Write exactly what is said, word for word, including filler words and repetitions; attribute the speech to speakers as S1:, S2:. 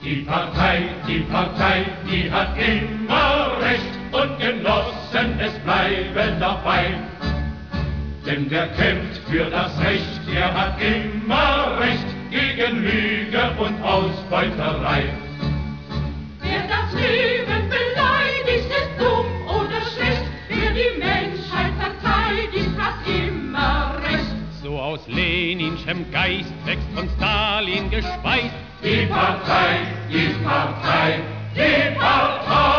S1: Die Partei, die Partei, die hat immer Recht und Genossen, es bleiben dabei. Denn wer kämpft für das Recht, der hat immer Recht gegen Lüge und Ausbeuterei.
S2: Wer das Leben beleidigt, ist dumm oder schlecht. Wer die Menschheit verteidigt, hat immer Recht.
S3: So aus Leninschem Geist wächst von Stalin gespeist
S1: Die Partei, die Partei, die Partei.